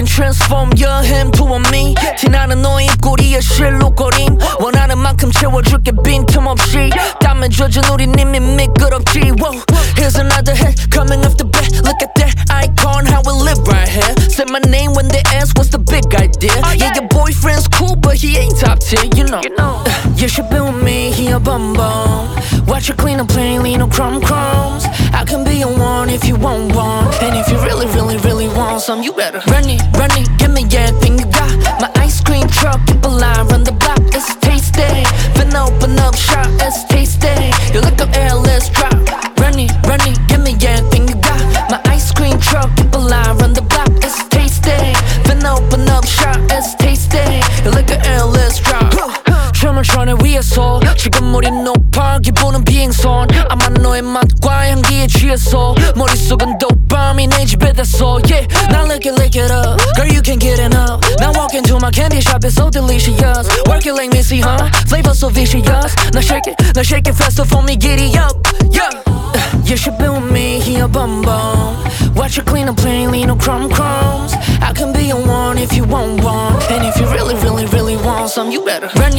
transform your him to a me. 티나는 너의 입꼬리에 실룩거림. 원하는 만큼 채워줄게 빈틈없이. 땀에 젖은 우린 이미 미끄럽지. Whoa. Here's another hit coming off the bat. Look at that icon, how we live right here. Say my name when they ask what's the big idea. Yeah, your boyfriend's cool but he ain't top tier, you know. You should be with me, he a bum bum. Watch you clean up plainly, no crumbs. I can be your one if you want one. And if you really, really, really want some, you better run it, give me everything you got. My ice cream truck, keep a line, run the block, it's tasty. Then open up shop, it's tasty. You look up air, let's drop. Run it, give me everything you got. My ice cream truck, keep a line, run the block, it's tasty. Then open up shop, it's tasty. You look at air, let's drop. 춤을 춰내 위에서 지금 우린 높아 기분은 비행선 아마 너의 맛과 향기에 취했어 머릿속은 도파민 내 집에 됐어 yeah now lick it up girl you can't get enough now walk into my candy shop it's so delicious work it like Missy huh flavor so vicious now shake it faster for me giddy up yeah you should be with me he a bum bum watch you clean up plainly no crumbs I can be your one if you want one and if you really really really want some you better run